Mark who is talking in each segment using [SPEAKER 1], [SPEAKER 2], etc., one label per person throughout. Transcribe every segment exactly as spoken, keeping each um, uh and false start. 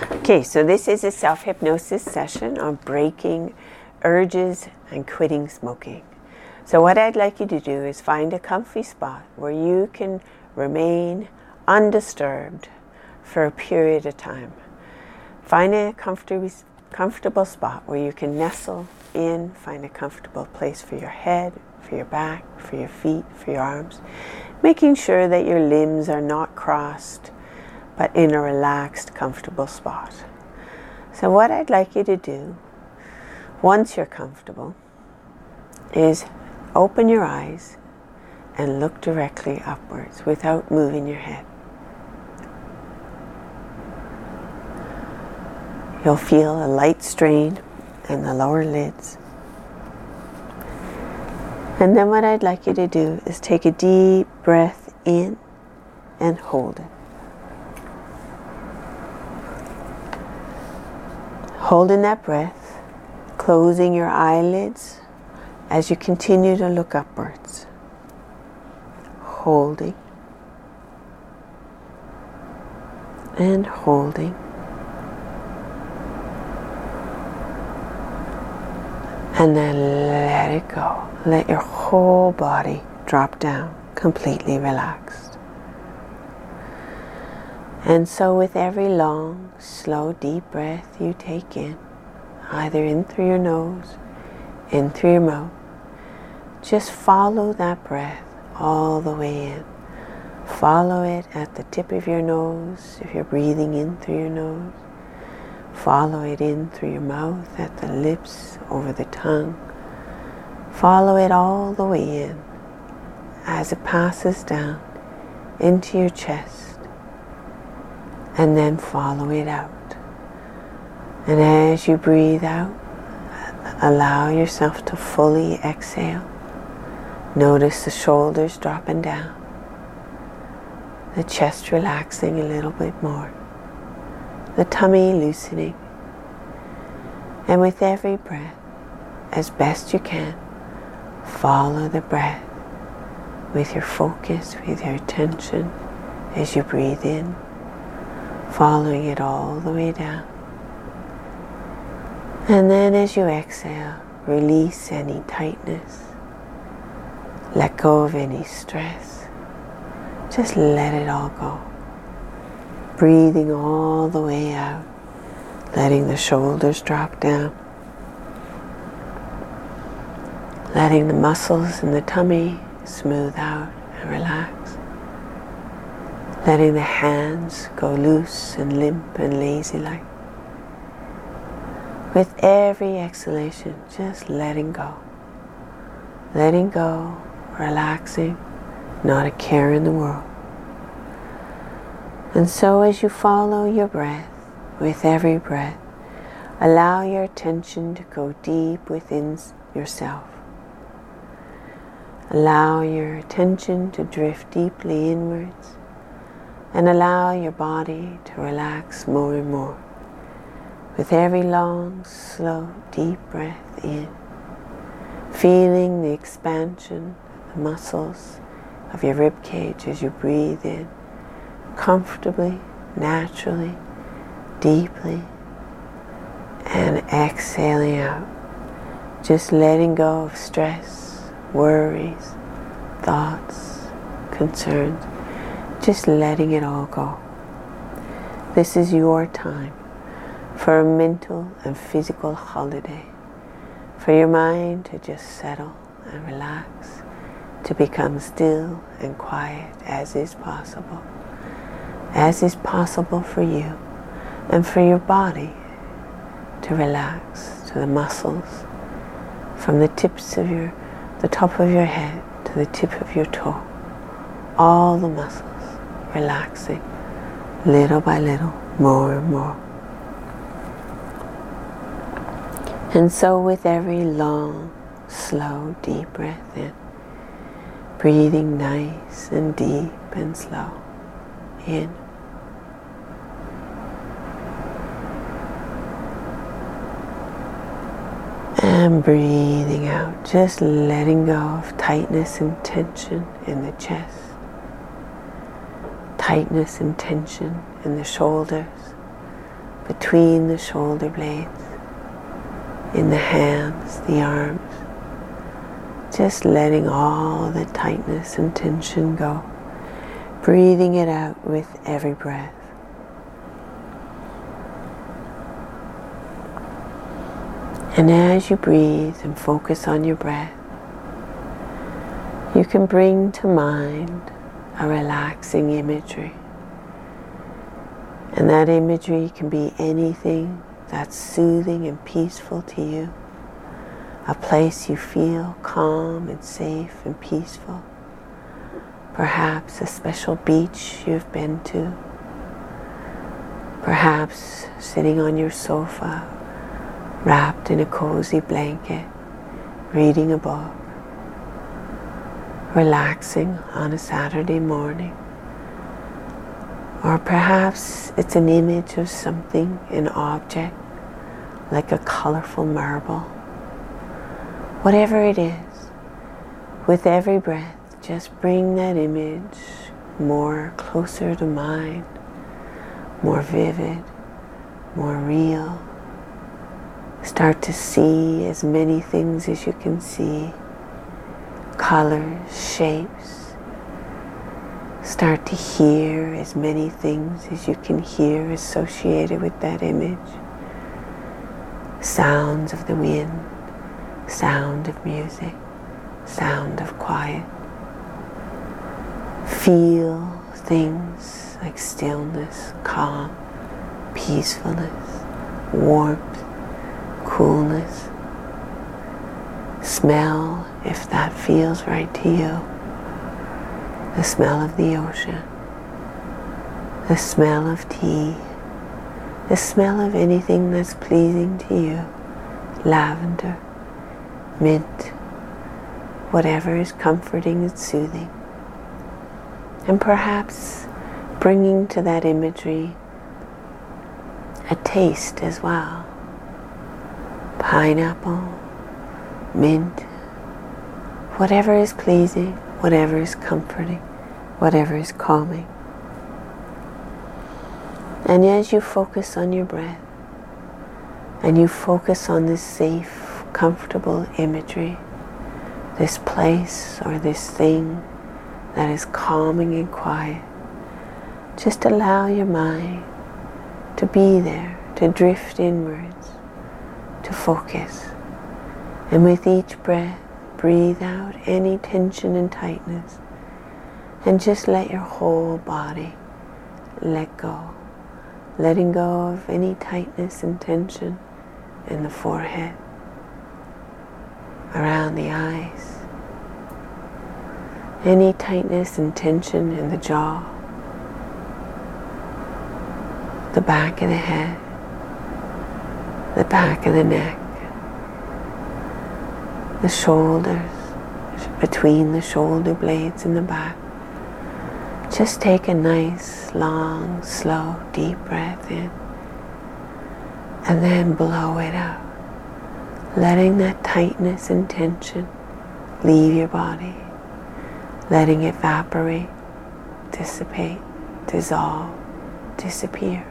[SPEAKER 1] Okay, so this is a self-hypnosis session on breaking urges and quitting smoking. So what I'd like you to do is find a comfy spot where you can remain undisturbed for a period of time. Find a comfortable, comfortable spot where you can nestle in, find a comfortable place for your head, for your back, for your feet, for your arms, making sure that your limbs are not crossed, but in a relaxed, comfortable spot. So what I'd like you to do, once you're comfortable, is open your eyes and look directly upwards without moving your head. You'll feel a light strain in the lower lids. And then what I'd like you to do is take a deep breath in and hold it. Holding that breath, closing your eyelids as you continue to look upwards. Holding and holding. And then let it go. Let your whole body drop down, completely relaxed. And so with every long, slow, deep breath you take in, either in through your nose, in through your mouth, just follow that breath all the way in. Follow it at the tip of your nose if you're breathing in through your nose. Follow it in through your mouth, at the lips, over the tongue. Follow it all the way in as it passes down into your chest. And then follow it out. And as you breathe out, allow yourself to fully exhale. Notice the shoulders dropping down, the chest relaxing a little bit more, the tummy loosening. And with every breath, as best you can, follow the breath with your focus, with your attention as you breathe in, following it all the way down. And then as you exhale, release any tightness. Let go of any stress. Just let it all go. Breathing all the way out, letting the shoulders drop down. Letting the muscles in the tummy smooth out and relax. Letting the hands go loose and limp and lazy-like. With every exhalation, just letting go. Letting go, relaxing, not a care in the world. And so as you follow your breath, with every breath, allow your attention to go deep within yourself. Allow your attention to drift deeply inwards. And allow your body to relax more and more. With every long, slow, deep breath in, feeling the expansion of the muscles of your rib cage as you breathe in, comfortably, naturally, deeply, and exhaling out. Just letting go of stress, worries, thoughts, concerns. Just letting it all go. This is your time for a mental and physical holiday, for your mind to just settle and relax, to become still and quiet as is possible, as is possible for you, and for your body to relax to the muscles, from the tips of your, the top of your head to the tip of your toe, all the muscles. Relaxing, little by little, more and more. And so with every long, slow, deep breath in, breathing nice and deep and slow, in. And breathing out, just letting go of tightness and tension in the chest. Tightness and tension in the shoulders, between the shoulder blades, in the hands, the arms, just letting all the tightness and tension go, breathing it out with every breath. And as you breathe and focus on your breath, you can bring to mind a relaxing imagery. And that imagery can be anything that's soothing and peaceful to you. A place you feel calm and safe and peaceful. Perhaps a special beach you've been to. Perhaps sitting on your sofa, wrapped in a cozy blanket, reading a book, relaxing on a Saturday morning. Or perhaps it's an image of something, an object, like a colorful marble. Whatever it is, with every breath, just bring that image more closer to mind, more vivid, more real. Start to see as many things as you can see, colors, shapes. Start to hear as many things as you can hear associated with that image. Sounds of the wind, sound of music, sound of quiet. Feel things like stillness, calm, peacefulness, warmth, coolness. Smell if that feels right to you. The smell of the ocean, the smell of tea, the smell of anything that's pleasing to you, lavender, mint, whatever is comforting and soothing. And perhaps bringing to that imagery a taste as well. Pineapple, mint, whatever is pleasing, whatever is comforting, whatever is calming. And as you focus on your breath, and you focus on this safe, comfortable imagery, this place or this thing that is calming and quiet, just allow your mind to be there, to drift inwards, to focus. And with each breath, breathe out any tension and tightness, and just let your whole body let go. Letting go of any tightness and tension in the forehead, around the eyes, any tightness and tension in the jaw, the back of the head, the back of the neck, the shoulders, between the shoulder blades in the back. Just take a nice, long, slow, deep breath in, and then blow it out, letting that tightness and tension leave your body, letting it evaporate, dissipate, dissolve, disappear.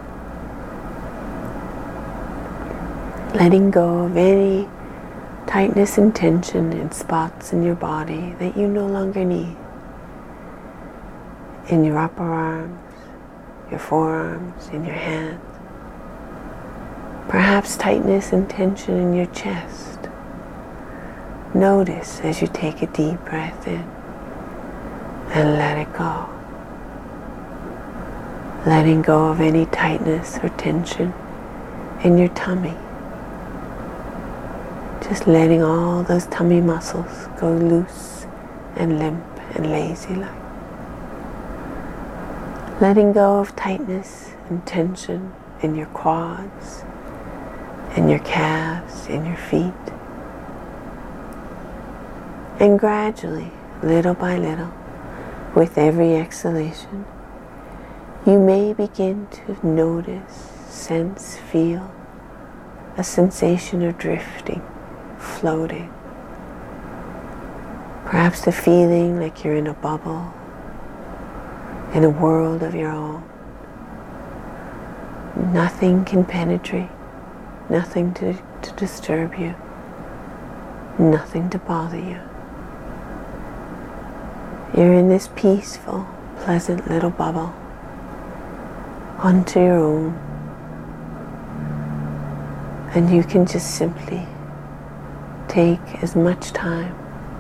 [SPEAKER 1] Letting go of any tightness and tension in spots in your body that you no longer need. In your upper arms, your forearms, in your hands. Perhaps tightness and tension in your chest. Notice as you take a deep breath in and let it go. Letting go of any tightness or tension in your tummy. Just letting all those tummy muscles go loose and limp and lazy-like. Letting go of tightness and tension in your quads, in your calves, in your feet. And gradually, little by little, with every exhalation, you may begin to notice, sense, feel a sensation of drifting, floating. Perhaps the feeling like you're in a bubble, in a world of your own. Nothing can penetrate, nothing to, to disturb you, nothing to bother you. You're in this peaceful, pleasant little bubble, onto your own, and you can just simply take as much time,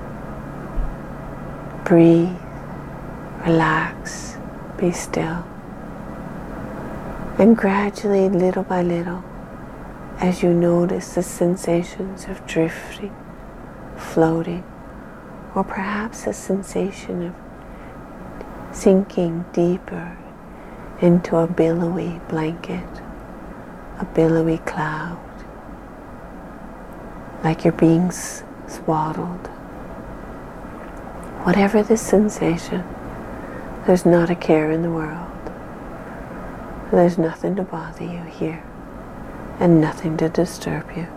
[SPEAKER 1] breathe, relax, be still, and gradually, little by little, as you notice the sensations of drifting, floating, or perhaps a sensation of sinking deeper into a billowy blanket, a billowy cloud, like you're being swaddled. Whatever the sensation, there's not a care in the world. There's nothing to bother you here, and nothing to disturb you.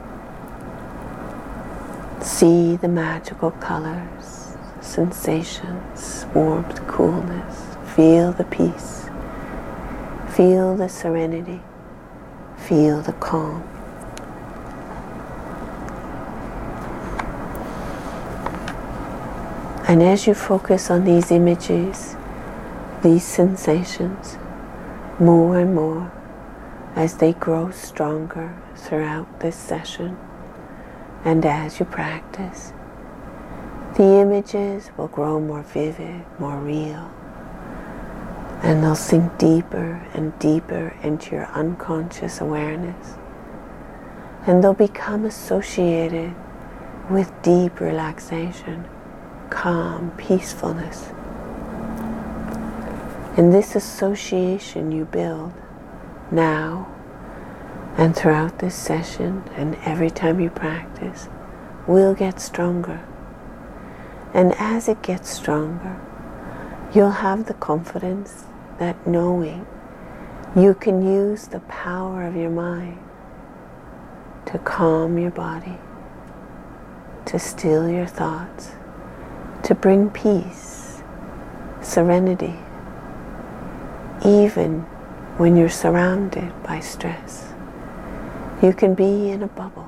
[SPEAKER 1] See the magical colors, sensations, warmth, coolness. Feel the peace. Feel the serenity. Feel the calm. And as you focus on these images, these sensations, more and more, as they grow stronger throughout this session, and as you practice, the images will grow more vivid, more real, and they'll sink deeper and deeper into your unconscious awareness, and they'll become associated with deep relaxation, calm, peacefulness. And this association you build now and throughout this session and every time you practice will get stronger. And as it gets stronger, you'll have the confidence that knowing you can use the power of your mind to calm your body, to still your thoughts, to bring peace, serenity, even when you're surrounded by stress. You can be in a bubble.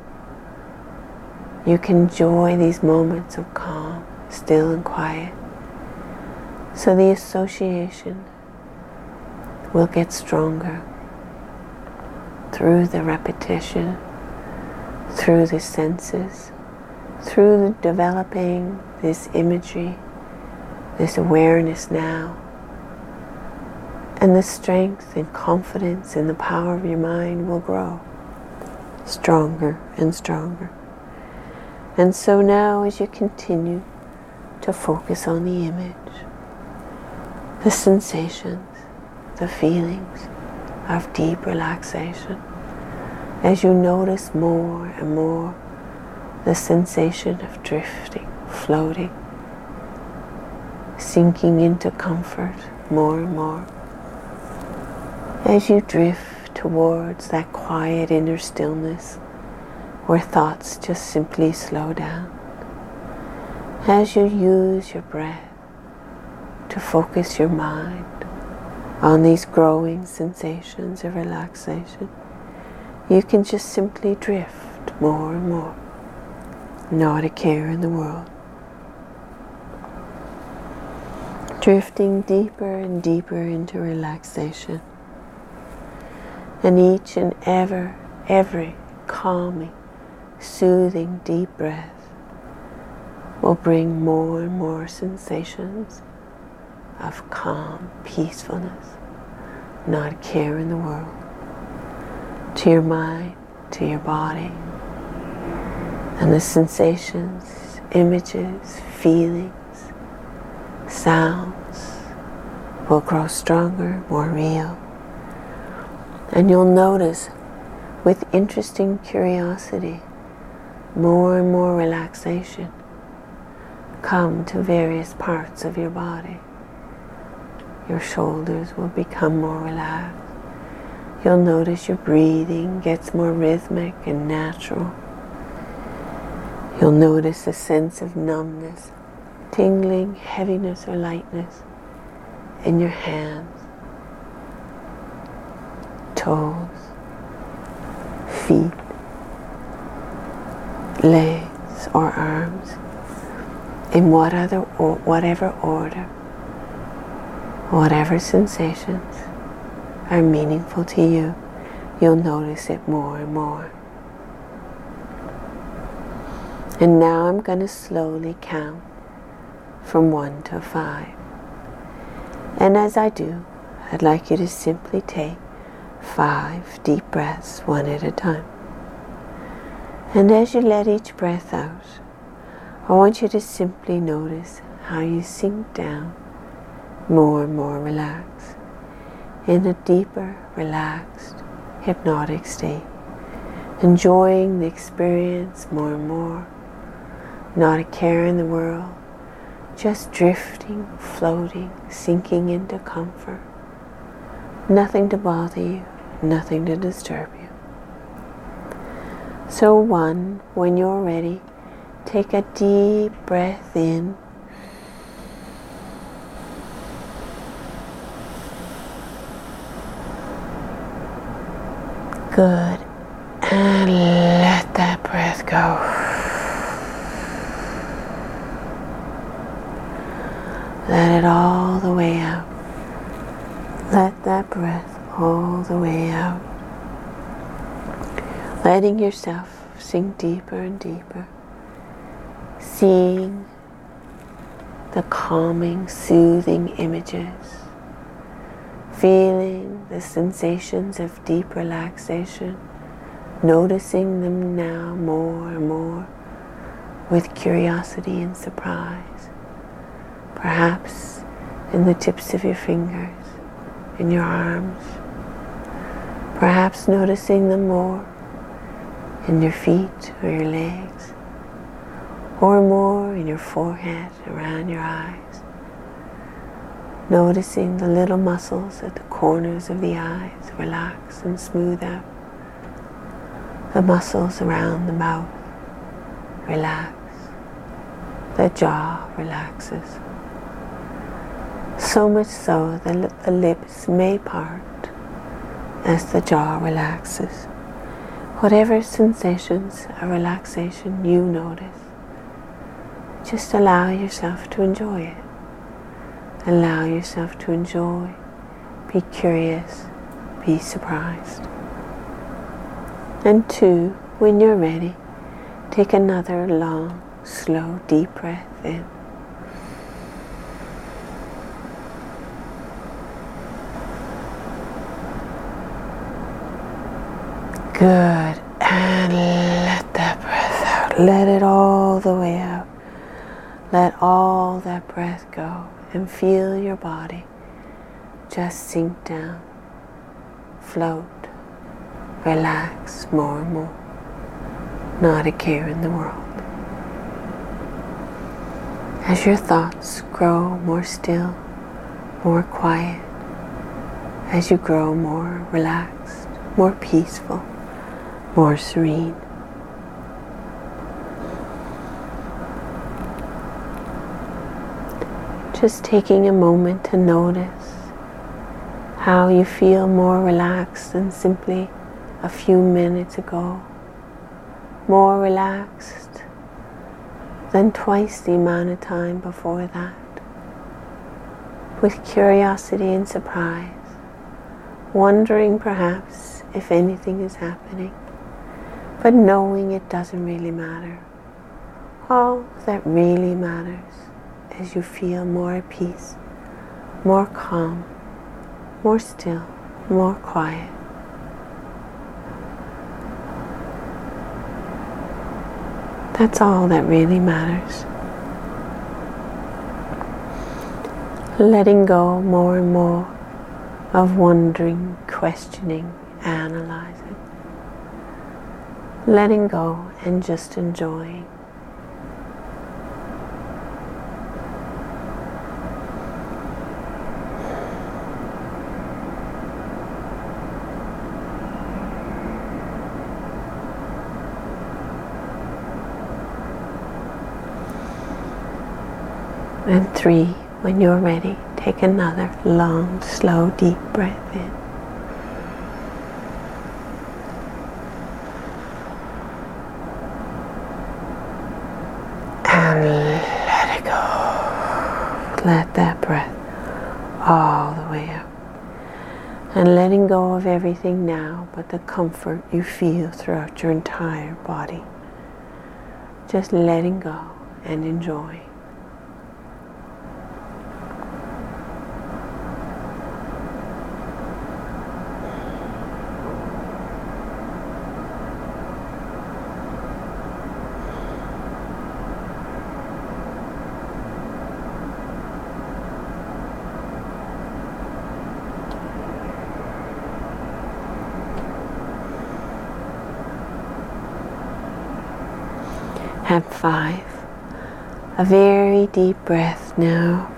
[SPEAKER 1] You can enjoy these moments of calm, still and quiet. So the association will get stronger through the repetition, through the senses, through the developing this imagery, this awareness now, and the strength and confidence in the power of your mind will grow stronger and stronger. And so now, as you continue to focus on the image, the sensations, the feelings of deep relaxation, as you notice more and more the sensation of drifting, floating, sinking into comfort more and more, as you drift towards that quiet inner stillness where thoughts just simply slow down, as you use your breath to focus your mind on these growing sensations of relaxation, you can just simply drift more and more, not a care in the world. Drifting deeper and deeper into relaxation. And each and ever, every calming, soothing deep breath will bring more and more sensations of calm, peacefulness, not a care in the world, to your mind, to your body, and the sensations, images, feelings, sounds will grow stronger, more real. And you'll notice with interesting curiosity more and more relaxation come to various parts of your body. Your shoulders will become more relaxed. You'll notice your breathing gets more rhythmic and natural. You'll notice a sense of numbness, tingling, heaviness or lightness in your hands. toes, feet, legs or arms, in what other, or whatever order, whatever sensations are meaningful to you, you'll notice it more and more. And now I'm going to slowly count from one to five. And as I do, I'd like you to simply take five deep breaths, one at a time. And as you let each breath out, I want you to simply notice how you sink down more and more relaxed in a deeper, relaxed, hypnotic state, enjoying the experience more and more, not a care in the world, just drifting, floating, sinking into comfort. Nothing to bother you, nothing to disturb you. So one, when you're ready, take a deep breath in. Good. And let that breath go. Let it all the way out. Let that breath all the way out. Letting yourself sink deeper and deeper. Seeing the calming, soothing images. Feeling the sensations of deep relaxation. Noticing them now more and more with curiosity and surprise. Perhaps in the tips of your fingers, in your arms. Perhaps noticing them more in your feet or your legs, or more in your forehead, around your eyes. Noticing the little muscles at the corners of the eyes relax and smooth out. The muscles around the mouth relax. The jaw relaxes. So much so that the lips may part as the jaw relaxes. Whatever sensations of relaxation you notice, just allow yourself to enjoy it. Allow yourself to enjoy, be curious, be surprised. And two, when you're ready, take another long, slow, deep breath in. Good. And let that breath out. Let it all the way out. Let all that breath go and feel your body just sink down, float, relax more and more. Not a care in the world. As your thoughts grow more still, more quiet, as you grow more relaxed, more peaceful, more serene. Just taking a moment to notice how you feel more relaxed than simply a few minutes ago. More relaxed than twice the amount of time before that. With curiosity and surprise, wondering perhaps if anything is happening, but knowing it doesn't really matter. All that really matters is you feel more at peace, more calm, more still, more quiet. That's all that really matters. Letting go more and more of wondering, questioning, analyzing. Letting go and just enjoying. And three, when you're ready, take another long, slow, deep breath in. let that breath all the way out. And letting go of everything now but the comfort you feel throughout your entire body. Just letting go and enjoy. And five, a very deep breath now.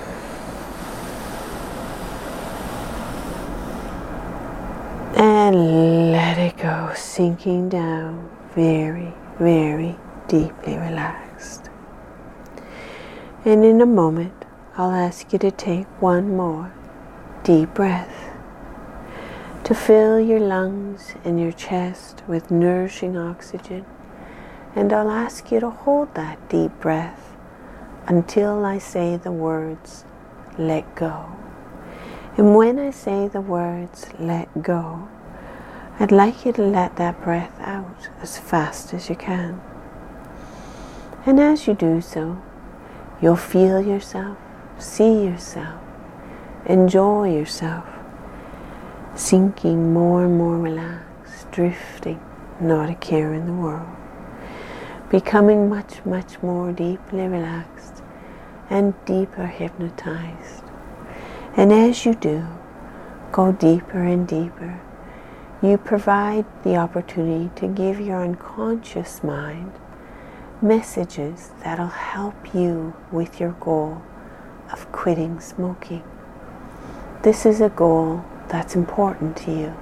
[SPEAKER 1] And let it go, sinking down, very, very deeply relaxed. And in a moment, I'll ask you to take one more deep breath to fill your lungs and your chest with nourishing oxygen. And I'll ask you to hold that deep breath until I say the words, let go. And when I say the words, let go, I'd like you to let that breath out as fast as you can. And as you do so, you'll feel yourself, see yourself, enjoy yourself, sinking more and more relaxed, drifting, not a care in the world. Becoming much, much more deeply relaxed and deeper hypnotized. And as you do, go deeper and deeper, you provide the opportunity to give your unconscious mind messages that'll help you with your goal of quitting smoking. This is a goal that's important to you.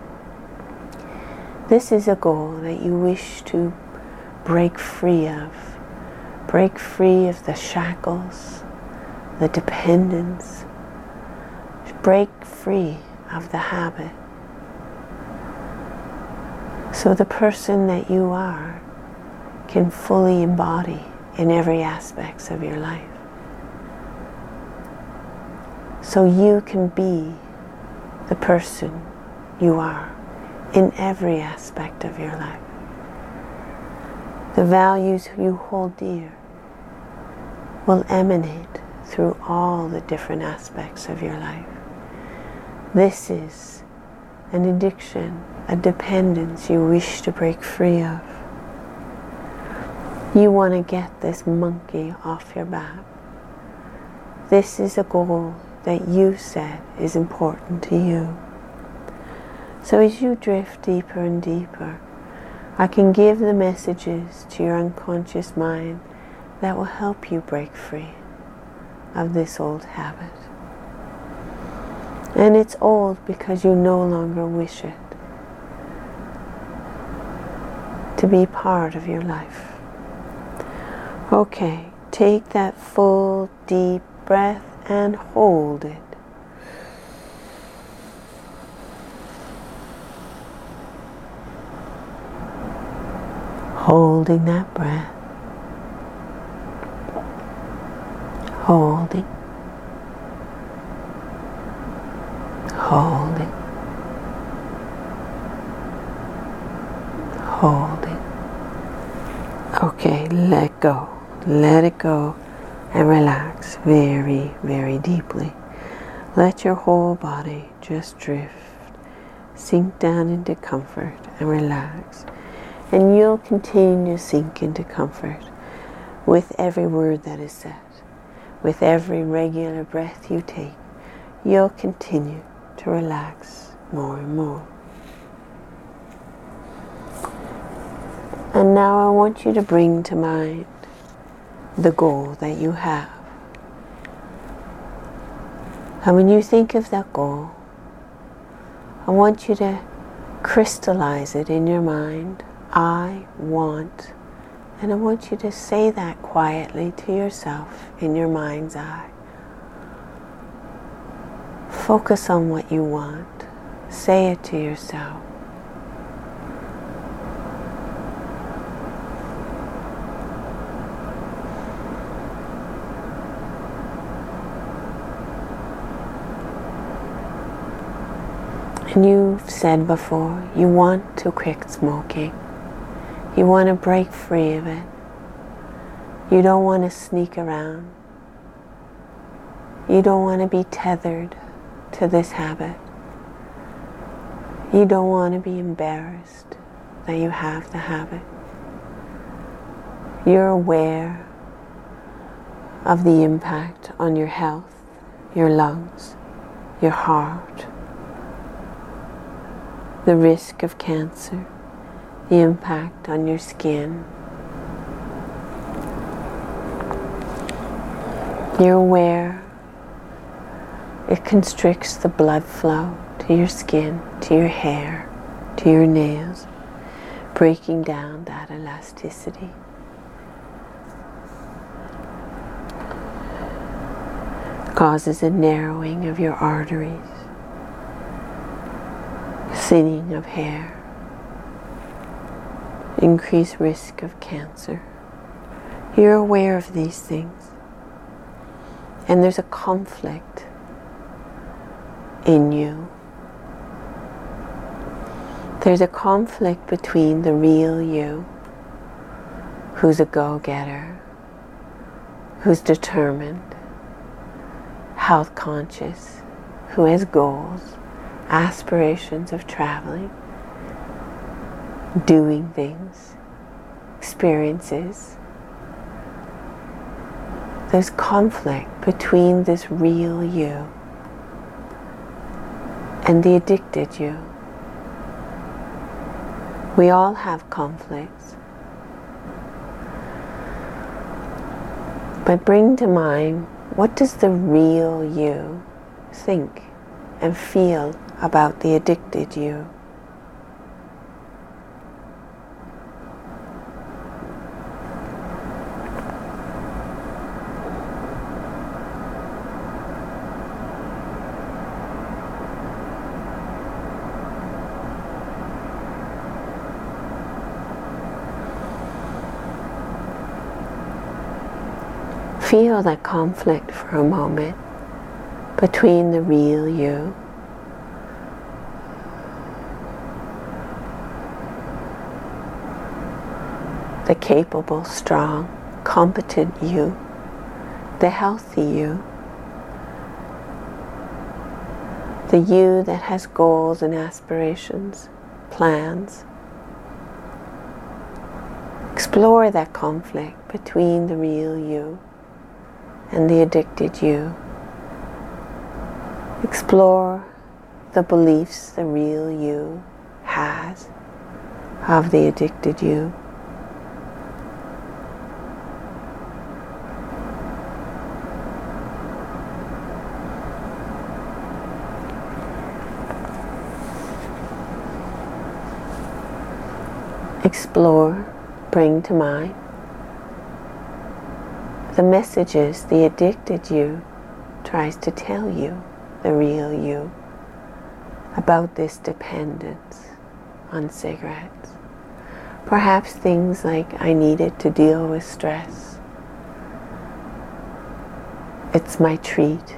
[SPEAKER 1] This is a goal that you wish to break free of. Break free of the shackles, the dependence. Break free of the habit. So the person that you are can fully embody in every aspect of your life. So you can be the person you are in every aspect of your life. The values you hold dear will emanate through all the different aspects of your life. This is an addiction, a dependence you wish to break free of. You want to get this monkey off your back. This is a goal that you said is important to you. So as you drift deeper and deeper, I can give the messages to your unconscious mind that will help you break free of this old habit. And it's old because you no longer wish it to be part of your life. Okay, take that full deep breath and hold it. Holding that breath. Holding. Holding. Holding. Okay, let go. Let it go and relax very, very deeply. Let your whole body just drift. Sink down into comfort and relax. And you'll continue to sink into comfort with every word that is said. With every regular breath you take, you'll continue to relax more and more. And now I want you to bring to mind the goal that you have. And when you think of that goal, I want you to crystallize it in your mind. I want, and I want you to say that quietly to yourself in your mind's eye. Focus on what you want. Say it to yourself. And you've said before, you want to quit smoking. You want to break free of it. You don't want to sneak around. You don't want to be tethered to this habit. You don't want to be embarrassed that you have the habit. You're aware of the impact on your health, your lungs, your heart, the risk of cancer, the impact on your skin. You're aware it constricts the blood flow to your skin, to your hair, to your nails, breaking down that elasticity. Causes a narrowing of your arteries, thinning of hair, increased risk of cancer. You're aware of these things, and there's a conflict in you. There's a conflict between the real you, who's a go-getter, who's determined, health conscious, who has goals, aspirations of traveling, doing things, experiences. There's conflict between this real you and the addicted you. We all have conflicts. But bring to mind, what does the real you think and feel about the addicted you? Feel that conflict for a moment between the real you the capable, strong, competent you, the healthy you, the you that has goals and aspirations, plans. Explore that conflict between the real you and the addicted you. Explore the beliefs the real you has of the addicted you. Explore, bring to mind the messages the addicted you tries to tell you, the real you, about this dependence on cigarettes. Perhaps things like, I need it to deal with stress. It's my treat.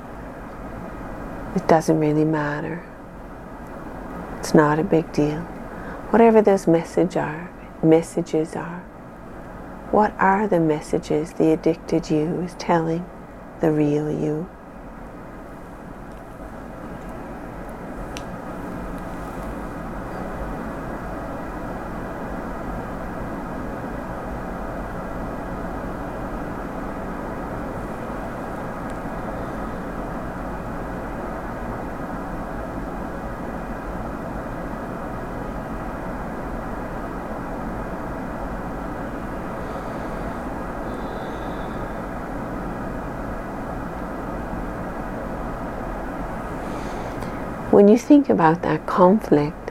[SPEAKER 1] It doesn't really matter. It's not a big deal. Whatever those message are, messages are, what are the messages the addicted you is telling the real you? When you think about that conflict,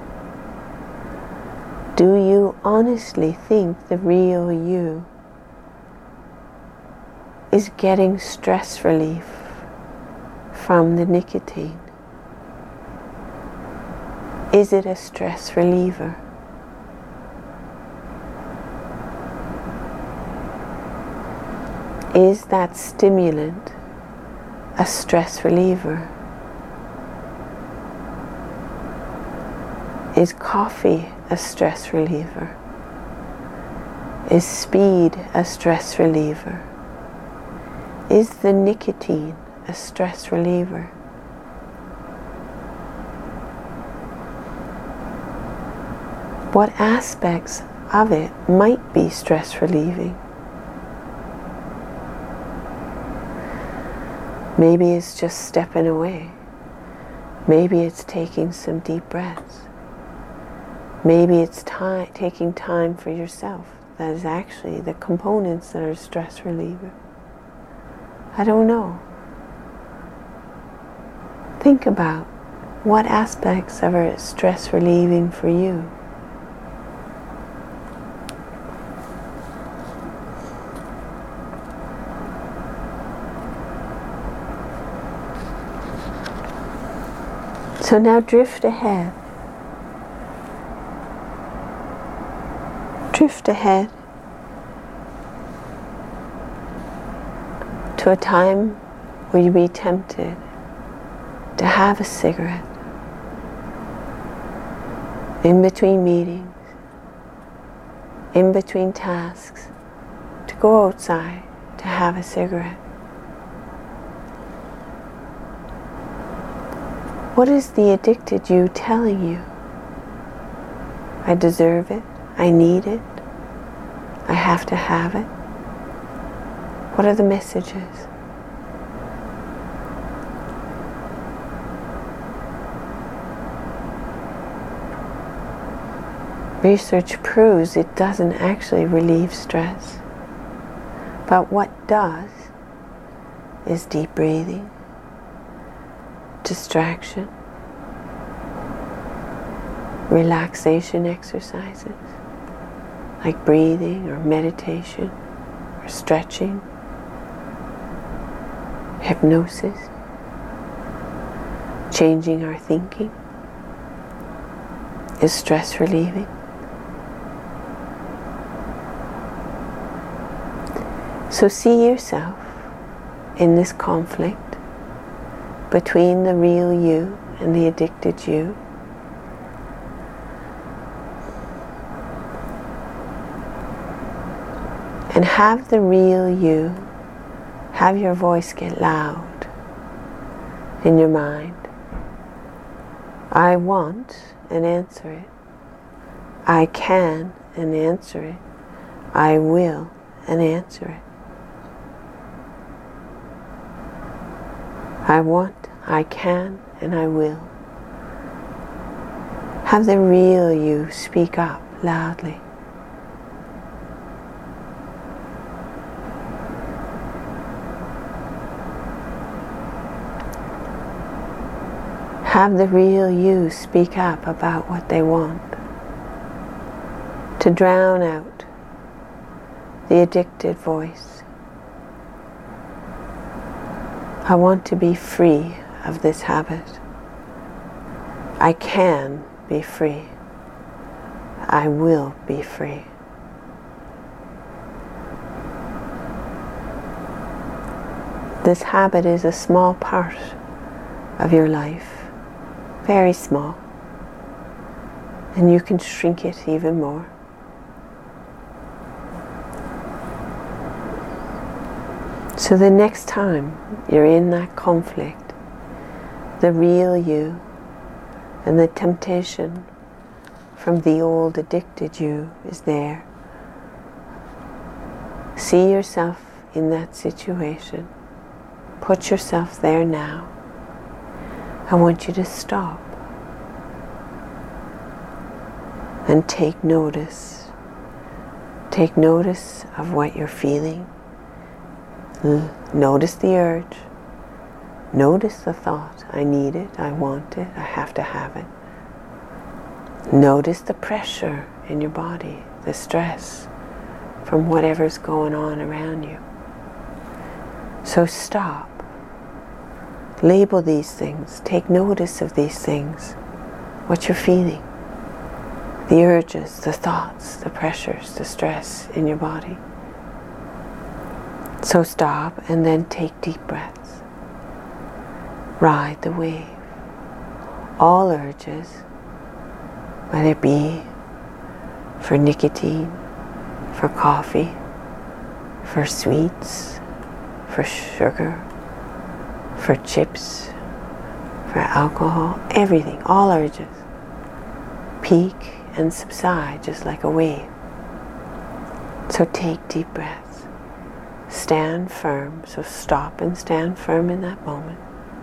[SPEAKER 1] do you honestly think the real you is getting stress relief from the nicotine? Is it a stress reliever? Is that stimulant a stress reliever? Is coffee a stress reliever? Is speed a stress reliever? Is the nicotine a stress reliever? What aspects of it might be stress relieving? Maybe it's just stepping away. Maybe it's taking some deep breaths. Maybe it's time, taking time for yourself. That is actually the components that are stress reliever. I don't know. Think about what aspects of it are stress relieving for you. So now drift ahead. Drift ahead to a time where you be tempted to have a cigarette in between meetings, in between tasks, to go outside to have a cigarette. What is the addicted you telling you? I deserve it. I need it. I have to have it. What are the messages? Research proves it doesn't actually relieve stress. But what does is deep breathing, distraction, relaxation exercises like breathing or meditation or stretching, hypnosis, changing our thinking is stress relieving. So see yourself in this conflict between the real you and the addicted you. And have the real you, have your voice get loud in your mind. I want, and answer it. I can, and answer it. I will, and answer it. I want, I can, and I will. Have the real you speak up loudly. Have the real you speak up about what they want. To drown out the addicted voice. I want to be free of this habit. I can be free. I will be free. This habit is a small part of your life, very small, and you can shrink it even more. So the next time you're in that conflict, the real you and the temptation from the old addicted you is there. See yourself in that situation. Put yourself there now. I want you to stop and take notice. Take notice of what you're feeling. Notice the urge. Notice the thought. I need it. I want it. I have to have it. Notice the pressure in your body, the stress from whatever's going on around you. So stop. Label these things. Take notice of these things. What you're feeling. The urges, the thoughts, the pressures, the stress in your body. So stop and then take deep breaths. Ride the wave. All urges, whether it be for nicotine, for coffee, for sweets, for sugar, for chips, for alcohol, everything, all urges peak and subside just like a wave. So take deep breaths. Stand firm, so stop and stand firm in that moment.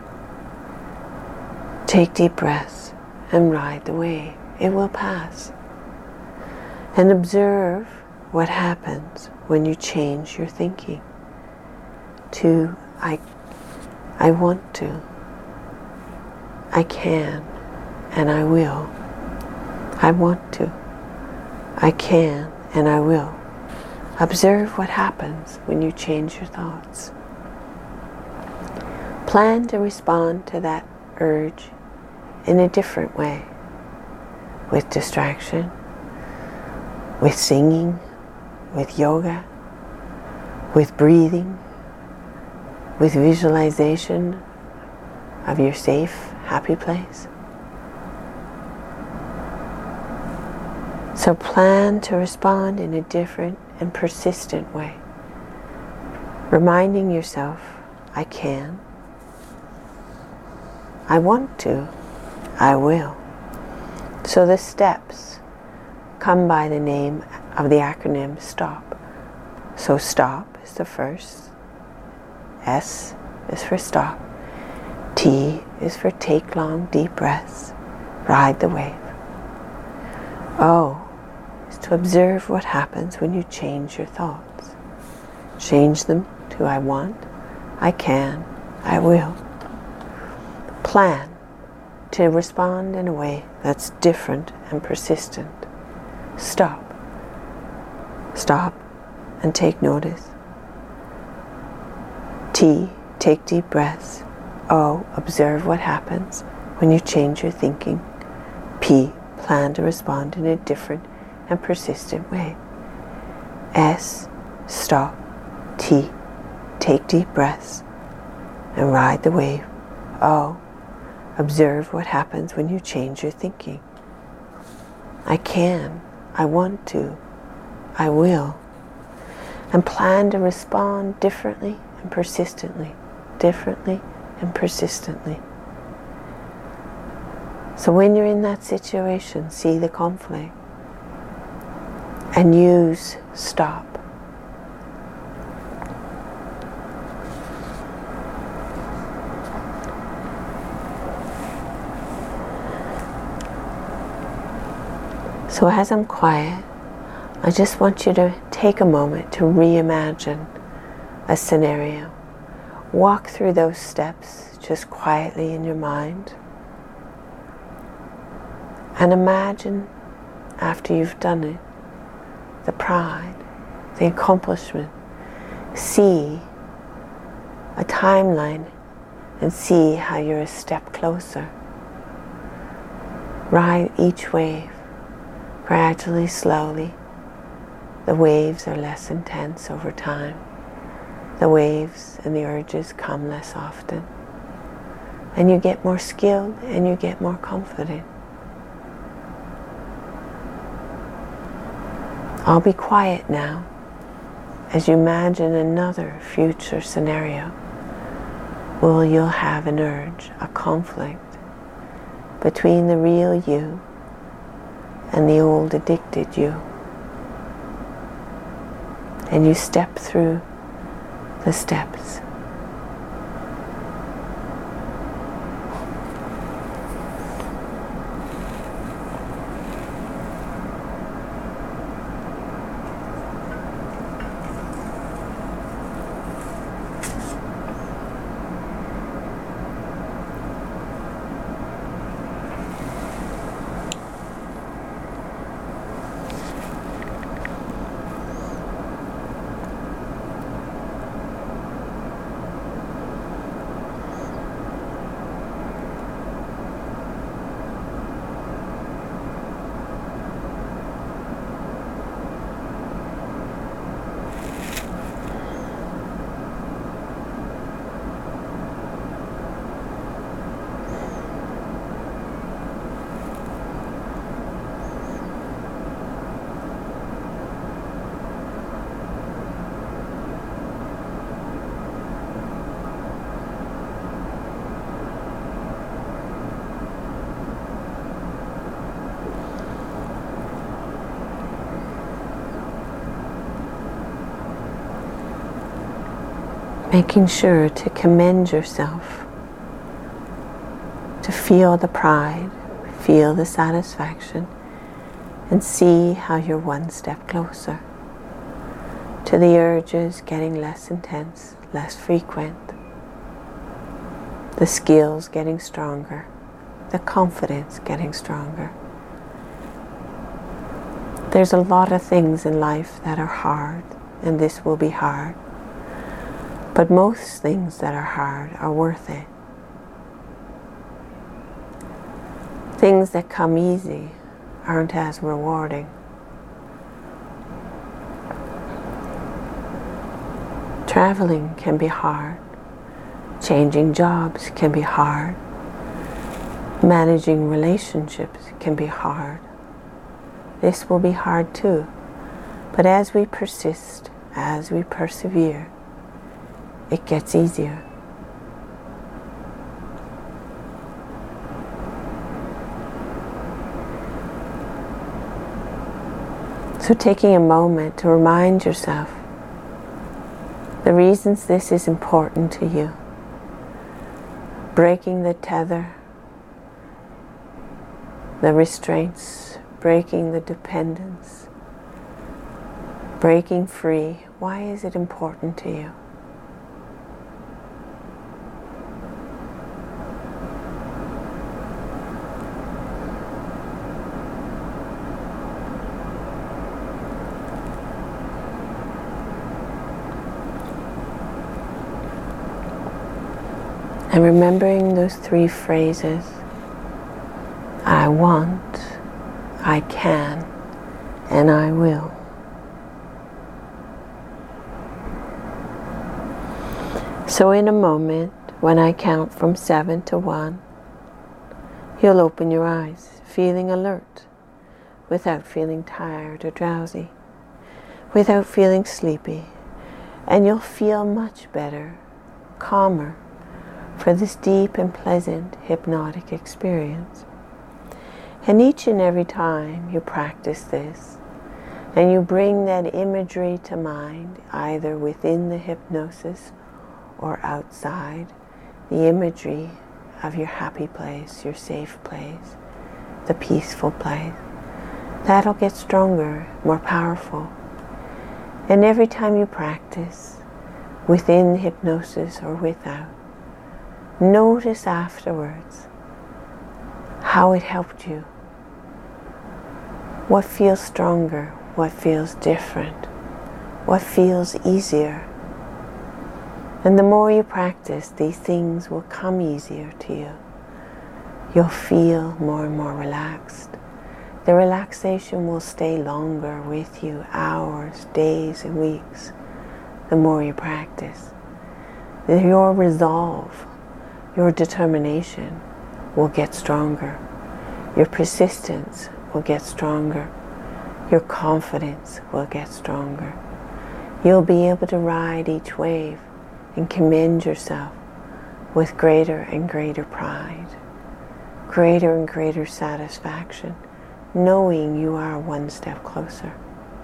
[SPEAKER 1] Take deep breaths and ride the wave. It will pass. And observe what happens when you change your thinking to I, I want to, I can, and I will. I want to, I can, and I will. Observe what happens when you change your thoughts. Plan to respond to that urge in a different way, with distraction, with singing, with yoga, with breathing, with visualization of your safe, happy place. So plan to respond in a different and persistent way, reminding yourself, I can, I want to, I will. So the steps come by the name of the acronym STOP. So stop is the first. S is for stop. T is for take long, deep breaths. Ride the wave. O is to observe what happens when you change your thoughts. Change them to I want, I can, I will. Plan to respond in a way that's different and persistent. Stop. Stop and take notice. T, take deep breaths. O, observe what happens when you change your thinking. P, plan to respond in a different and persistent way. S, stop. T, take deep breaths and ride the wave. O, observe what happens when you change your thinking. I can, I want to, I will. And plan to respond differently and persistently, differently and persistently. So when you're in that situation, see the conflict and use stop. So as I'm quiet, I just want you to take a moment to reimagine a scenario. Walk through those steps just quietly in your mind. And imagine, after you've done it, the pride, the accomplishment. See a timeline and see how you're a step closer. Ride each wave. Gradually, slowly, the waves are less intense over time. The waves and the urges come less often. And you get more skilled and you get more confident. I'll be quiet now as you imagine another future scenario where you'll have an urge, a conflict between the real you and the old addicted you. And you step through the steps. making sure to commend yourself, to feel the pride, feel the satisfaction, and see how you're one step closer to the urges getting less intense, less frequent, the skills getting stronger, the confidence getting stronger. There's a lot of things in life that are hard, and this will be hard. But most things that are hard are worth it. Things that come easy aren't as rewarding. Traveling can be hard. Changing jobs can be hard. Managing relationships can be hard. This will be hard too. But as we persist, as we persevere, it gets easier. So taking a moment to remind yourself the reasons this is important to you. Breaking the tether, the restraints, breaking the dependence, breaking free. Why is it important to you? And remembering those three phrases, I want, I can, and I will. So in a moment, when I count from seven to one, you'll open your eyes, feeling alert, without feeling tired or drowsy, without feeling sleepy, and you'll feel much better, calmer, for this deep and pleasant hypnotic experience. And each and every time you practice this, and you bring that imagery to mind, either within the hypnosis or outside, the imagery of your happy place, your safe place, the peaceful place, that'll get stronger, more powerful. And every time you practice, within hypnosis or without, notice afterwards how it helped you. What feels stronger? What feels different? What feels easier? And the more you practice, these things will come easier to you. You'll feel more and more relaxed. The relaxation will stay longer with you, hours, days, and weeks, the more you practice. Your resolve, your determination will get stronger. Your persistence will get stronger. Your confidence will get stronger. You'll be able to ride each wave and commend yourself with greater and greater pride, greater and greater satisfaction, knowing you are one step closer.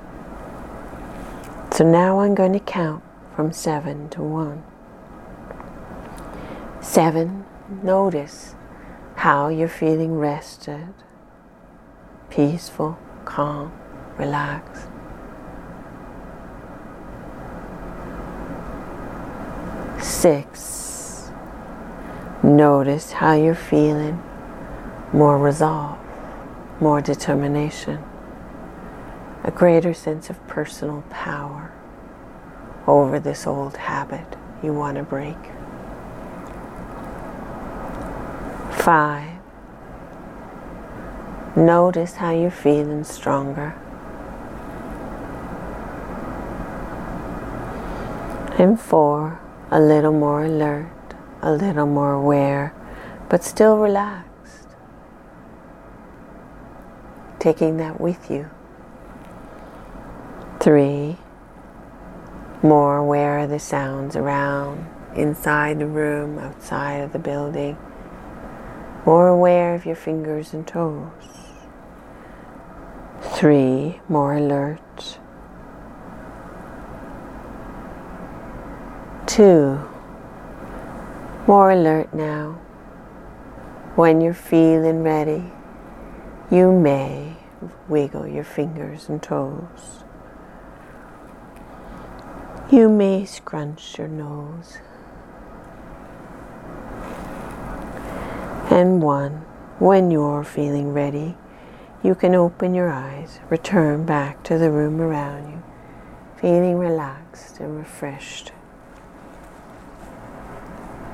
[SPEAKER 1] So now I'm going to count from seven to one. Seven, notice how you're feeling rested, peaceful, calm, relaxed. Six, notice how you're feeling more resolve, more determination, a greater sense of personal power over this old habit you want to break. Five, notice how you're feeling stronger. And four, a little more alert, a little more aware, but still relaxed. Taking that with you. Three, more aware of the sounds around, inside the room, outside of the building. More aware of your fingers and toes. Three, more alert. Two, more alert now. When you're feeling ready, you may wiggle your fingers and toes. You may scrunch your nose. And one, when you're feeling ready, you can open your eyes, return back to the room around you, feeling relaxed and refreshed.